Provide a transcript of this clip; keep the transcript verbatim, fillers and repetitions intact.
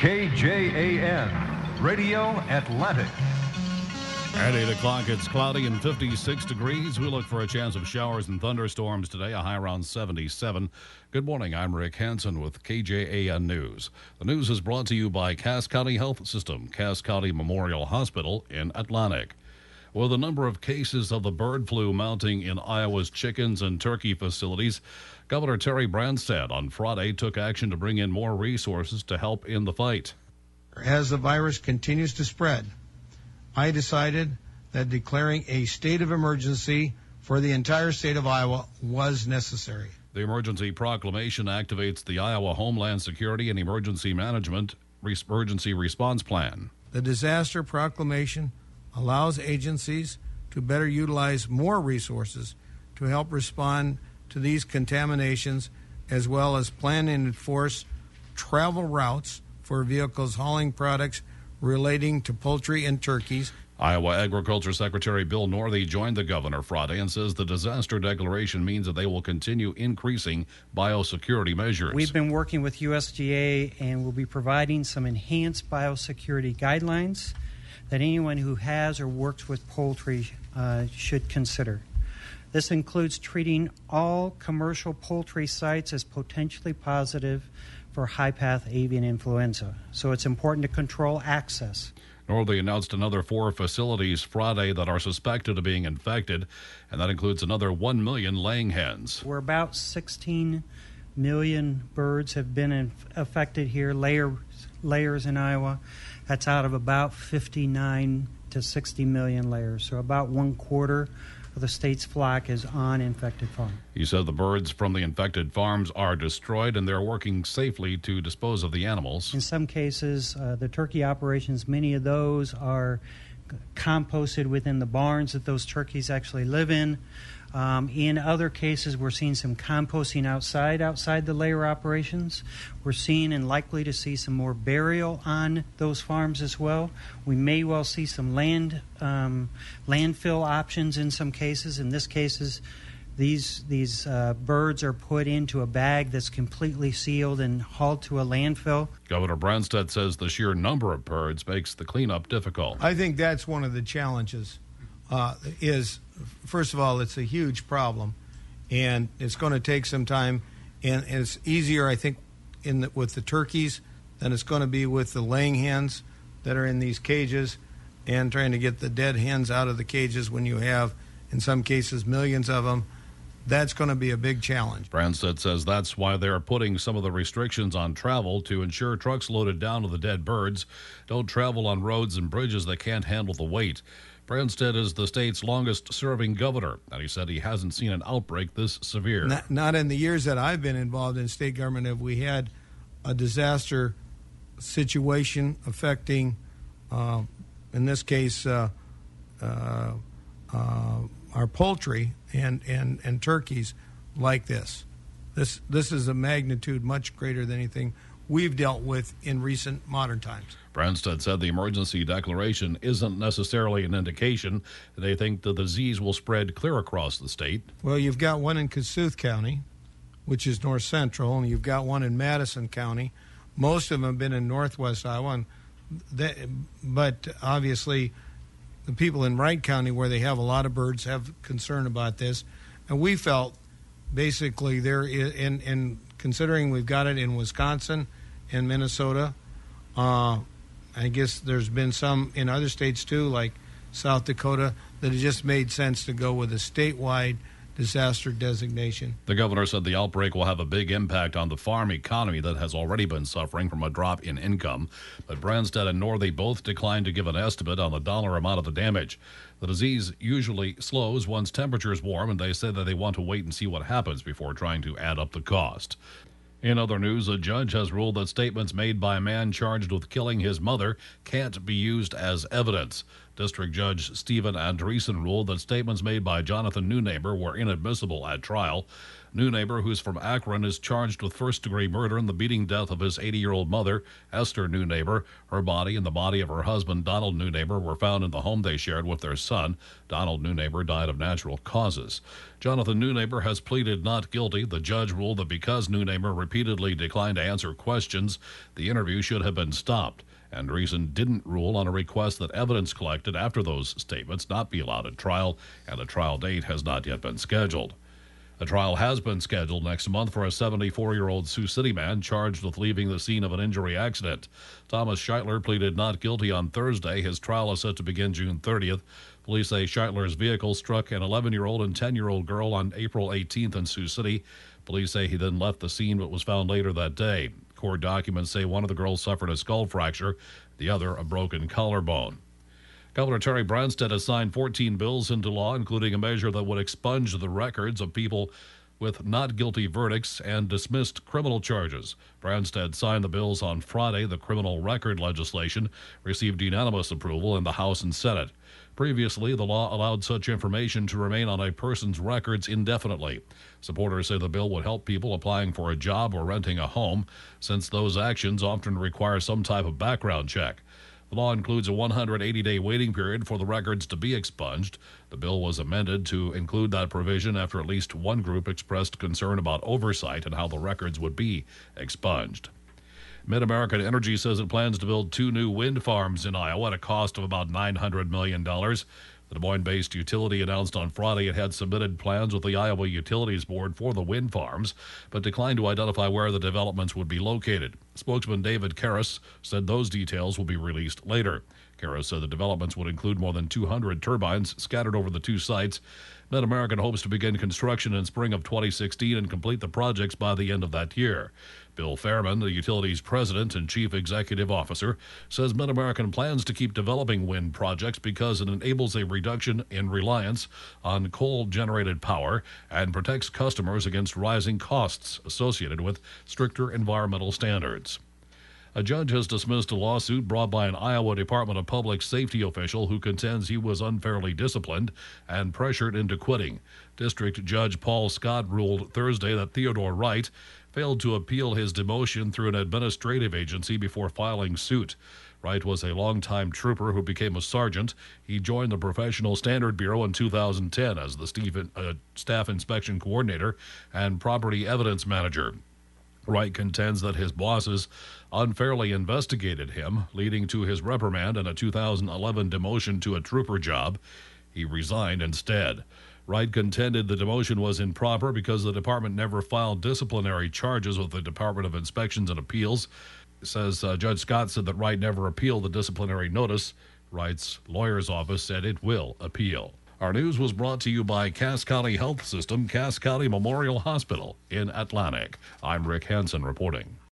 K J A N, Radio Atlantic. At eight o'clock, it's cloudy and fifty-six degrees. We look for a chance of showers and thunderstorms today, a high around seventy-seven. Good morning, I'm Rick Hansen with K J A N News. The news is brought to you by Cass County Health System, Cass County Memorial Hospital in Atlantic. With a number of cases of the bird flu mounting in Iowa's chickens and turkey facilities, Governor Terry Branstad on Friday took action to bring in more resources to help in the fight. As the virus continues to spread, I decided that declaring a state of emergency for the entire state of Iowa was necessary. The emergency proclamation activates the Iowa Homeland Security and Emergency Management Emergency Response Plan. The disaster proclamation allows agencies to better utilize more resources to help respond to these contaminations, as well as plan and enforce travel routes for vehicles hauling products relating to poultry and turkeys. Iowa Agriculture Secretary Bill Northey joined the governor Friday and says the disaster declaration means that they will continue increasing biosecurity measures. We've been working with U S D A and will be providing some enhanced biosecurity guidelines that anyone who has or works with poultry uh, should consider. This includes treating all commercial poultry sites as potentially positive for high-path avian influenza. So it's important to control access. Northey announced another four facilities Friday that are suspected of being infected, and that includes another one million laying hens. We're about sixteen million birds have been inf- affected here, layer, layers in Iowa. That's out of about fifty-nine to sixty million layers, so about one quarter of the state's flock is on infected farms. He said the birds from the infected farms are destroyed and they're working safely to dispose of the animals. In some cases, uh, the turkey operations, many of those are composted within the barns that those turkeys actually live in. Um, in other cases, we're seeing some composting outside, outside the layer operations. We're seeing and likely to see some more burial on those farms as well. We may well see some land um, landfill options in some cases. In this cases, these these uh, birds are put into a bag that's completely sealed and hauled to a landfill. Governor Branstad says the sheer number of birds makes the cleanup difficult. I think that's one of the challenges. Uh, is, first of all, it's a huge problem, and it's going to take some time, and, and it's easier, I think, in the, with the turkeys than it's going to be with the laying hens that are in these cages and trying to get the dead hens out of the cages when you have, in some cases, millions of them. That's going to be a big challenge. Branstad says that's why they're putting some of the restrictions on travel to ensure trucks loaded down with the dead birds don't travel on roads and bridges that can't handle the weight. Branstad is the state's longest-serving governor, and he said he hasn't seen an outbreak this severe. Not, not in the years that I've been involved in state government have we had a disaster situation affecting, uh, in this case, uh, uh, uh, our poultry and, and, and turkeys like this. This this is a magnitude much greater than anything we've dealt with in recent modern times. Branstad said the emergency declaration isn't necessarily an indication that they think the disease will spread clear across the state. Well, you've got one in Kossuth County, which is north central, and you've got one in Madison County. Most of them have been in northwest Iowa, and they, but obviously the people in Wright County, where they have a lot of birds, have concern about this. And we felt basically there is, in, in considering we've got it in Wisconsin and Minnesota, uh, I guess there's been some in other states too, like South Dakota, that it just made sense to go with a statewide disaster designation. The governor said the outbreak will have a big impact on the farm economy that has already been suffering from a drop in income. But Branstad and Northey both declined to give an estimate on the dollar amount of the damage. The disease usually slows once temperatures warm, and they said that they want to wait and see what happens before trying to add up the cost. In other news, a judge has ruled that statements made by a man charged with killing his mother can't be used as evidence. District Judge Stephen Andreessen ruled that statements made by Jonathan Newneighbor were inadmissible at trial. Newneighbor, who's from Akron, is charged with first-degree murder in the beating death of his eighty-year-old mother, Esther Newneighbor. Her body and the body of her husband, Donald Newneighbor, were found in the home they shared with their son. Donald Newneighbor died of natural causes. Jonathan Newneighbor has pleaded not guilty. The judge ruled that because Newneighbor repeatedly declined to answer questions, the interview should have been stopped. Andreessen didn't rule on a request that evidence collected after those statements not be allowed at trial, and a trial date has not yet been scheduled. A trial has been scheduled next month for a seventy-four-year-old Sioux City man charged with leaving the scene of an injury accident. Thomas Scheitler pleaded not guilty on Thursday. His trial is set to begin June thirtieth. Police say Scheitler's vehicle struck an eleven-year-old and ten-year-old girl on April eighteenth in Sioux City. Police say he then left the scene but was found later that day. Court documents say one of the girls suffered a skull fracture, the other a broken collarbone. Governor Terry Branstad has signed fourteen bills into law, including a measure that would expunge the records of people with not guilty verdicts and dismissed criminal charges. Branstad signed the bills on Friday. The criminal record legislation received unanimous approval in the House and Senate. Previously, the law allowed such information to remain on a person's records indefinitely. Supporters say the bill would help people applying for a job or renting a home, since those actions often require some type of background check. The law includes a one hundred eighty day waiting period for the records to be expunged. The bill was amended to include that provision after at least one group expressed concern about oversight and how the records would be expunged. Mid-American Energy says it plans to build two new wind farms in Iowa at a cost of about nine hundred million dollars. The Des Moines-based utility announced on Friday it had submitted plans with the Iowa Utilities Board for the wind farms, but declined to identify where the developments would be located. Spokesman David Karras said those details will be released later. Karras said the developments would include more than two hundred turbines scattered over the two sites. Mid-American hopes to begin construction in spring of twenty sixteen and complete the projects by the end of that year. Bill Fairman, the utility's president and chief executive officer, says Mid-American plans to keep developing wind projects because it enables a reduction in reliance on coal-generated power and protects customers against rising costs associated with stricter environmental standards. A judge has dismissed a lawsuit brought by an Iowa Department of Public Safety official who contends he was unfairly disciplined and pressured into quitting. District Judge Paul Scott ruled Thursday that Theodore Wright failed to appeal his demotion through an administrative agency before filing suit. Wright was a longtime trooper who became a sergeant. He joined the Professional Standard Bureau in two thousand ten as the Steve, uh, staff inspection coordinator and property evidence manager. Wright contends that his bosses unfairly investigated him, leading to his reprimand and a two thousand eleven demotion to a trooper job. He resigned instead. Wright contended the demotion was improper because the department never filed disciplinary charges with the Department of Inspections and Appeals. Says uh, Judge Scott said that Wright never appealed the disciplinary notice. Wright's lawyer's office said it will appeal. Our news was brought to you by Cass County Health System, Cass County Memorial Hospital in Atlantic. I'm Rick Hansen reporting.